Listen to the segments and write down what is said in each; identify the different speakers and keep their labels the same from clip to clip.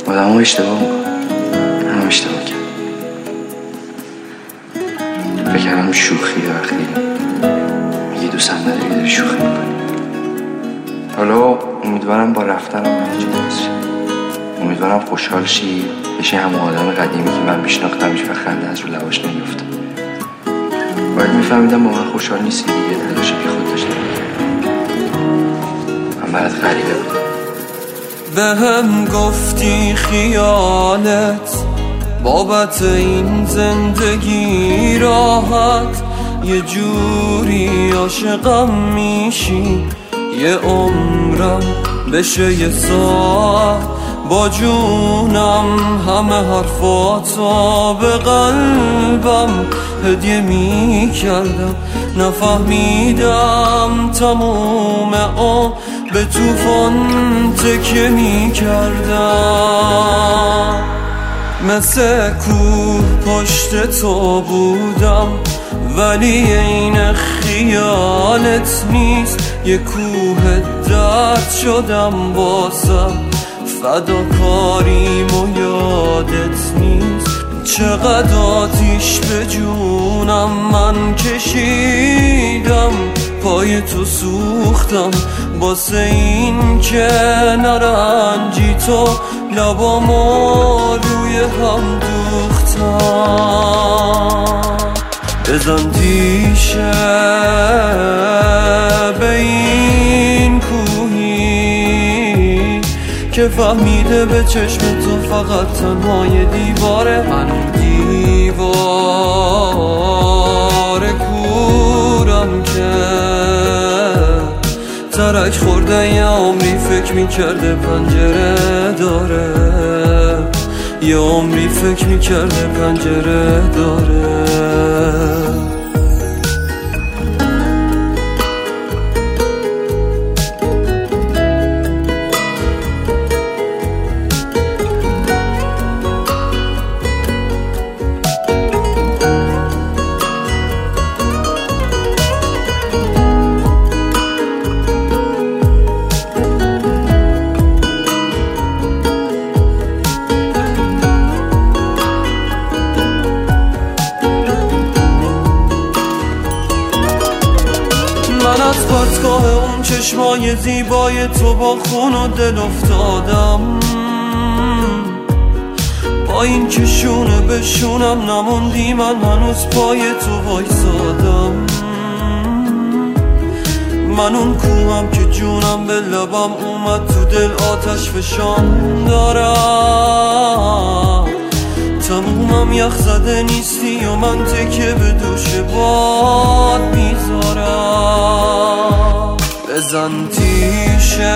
Speaker 1: آدم ها اشتباه میکنن، هم اشتباه کرد. فکرم شوخی وقتی میگی دوستم نداری داری شوخی میکنی. حالا امیدوارم با رفتنم همه چی درست شه. امیدوارم خوشحال شی، بشی همون آدم قدیمی که من میشناختمش و خنده از رو لباش نمیفته. باید میفهمیدم با من خوشحال نیستی دیگه، تلاش بی خود داشته من برات غریبه بودم.
Speaker 2: به هم گفتی خیالت بابت این زندگی راحت، یه جوری عاشقم میشی یه عمرم بشه یه ساعت، با جونم همه حرفاتو به قلبم هدیه میکردم، نفهمیدم تموم به توفان تکیه میکردم. مثل کوه پشت تو بودم ولی این خیالت نیست، یه کوه درد شدم واسه فداکاریم و یادت نیست. چقدر آتیش به جونم من کشیدم، پای تو سوختم واسه این که نرنجی تو، لبامو روی هم دوختم. بزن تیشه به این کوهی که فهمیده به چشم تو فقط تنهای دیواره، من دیوار کورم که ترک خورده یه عمری فکر میکرده پنجره داره، یه عمری فکر میکرده پنجره داره. من از پرتگاه اون چشمای زیبای تو با خون و دل افتادم، با این که شونه به شونم نموندی، من هنوز پای تو وایسادم. من اون کوهم که جونم به لبم اومد، تو دل آتش فشان دارم، تمومم یخ زده نیستی و من تکه به دوش باد میذارم. بزن تیشه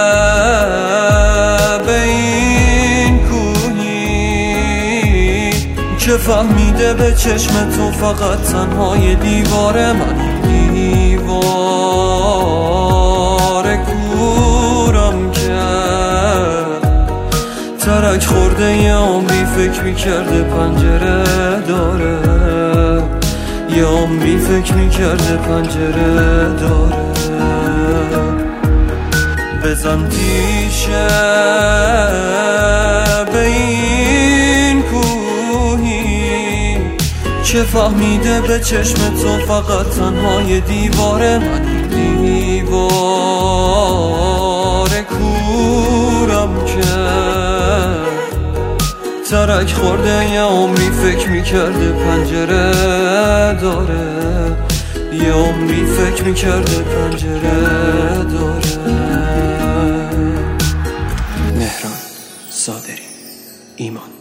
Speaker 2: به این کوهی که فهمیده به چشم تو فقط تنهای دیواره، من دیوار کورم که ترک خورده یه عمری فکر میکرده پنجره داره، یه عمری فکر میکرده پنجره داره. بزن تیشه به این کوهی که فهمیده به چشم تو فقط تنهای دیواره، من دیوار کورم که ترک خورده یه عمری فکر میکرده پنجره داره، یه عمری فکر میکرده پنجره داره.
Speaker 3: مهران صادری، ایمان.